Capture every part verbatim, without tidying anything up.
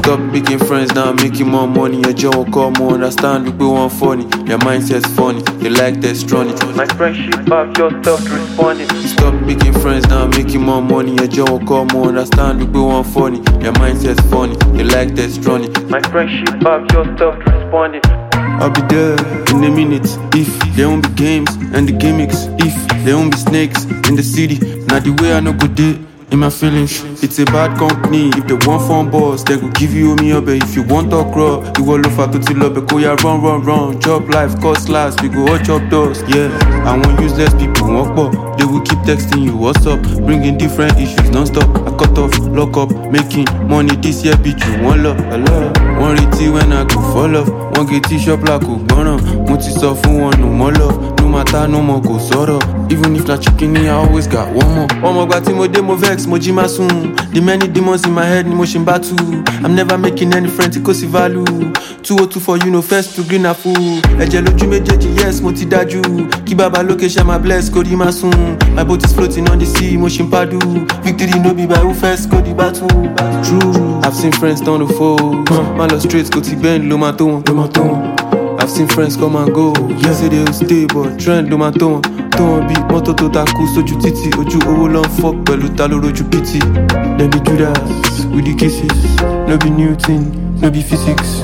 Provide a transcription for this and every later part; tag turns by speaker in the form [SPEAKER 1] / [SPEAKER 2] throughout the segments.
[SPEAKER 1] Stop making friends now, making more money. Your job will come more, understand, look, we want funny. Your mindset's funny, you like that strong.
[SPEAKER 2] My friendship have your stuff responding.
[SPEAKER 1] Stop making friends now, making more money. Your job will come more, understand, look, we want funny. Your mindset's funny, you like that strong.
[SPEAKER 2] My friendship have your stuff responding.
[SPEAKER 1] I'll be there in a minute if there won't be games and the gimmicks. If there won't be snakes in the city, not the way I know good day. In my feelings, it's a bad company. If they want phone balls, they go give you me up. If you want to grow, you will look for to love. Because you run, run, run. Job life, cost last. We go all chop doors. Yeah, I want useless people walk up. They will keep texting you, what's up? Bringing different issues non-stop. I cut off, lock up, making money this year. Bitch, you want love, I love. One retty when I go fall off. One get t-shop like a gunner. Multi soft one, no more love. No matter, no more go sort of. Even if not chicken, I always got one more. One more got mo demo vex, mo jima soon. The many demons in my head, ni motion battle. I'm never making any friends, it see value. two oh two for you, no first to green a fool. Eje loju mejeji, yes, mo ti daju. Kibaba location, my bless, go di masoon. My boat is floating on the sea, motion padu. Victory no be by who first, go the battle. True, I've seen friends down the fold. My love straight, go to bend, lo maton, lo maton. I've seen friends come and go. Yes, they will stay, but trend lo maton. Don't be moto to taku, soju titi. Oju owo long fuck, pelu talo roju pity. Then the Judas with the kisses. No be Newton, no be physics.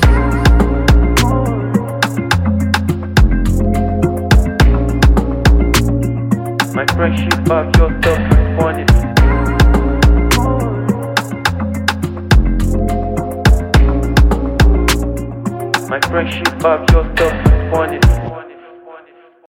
[SPEAKER 2] My friendship have your stuff responding. My friendship have your stuff responding.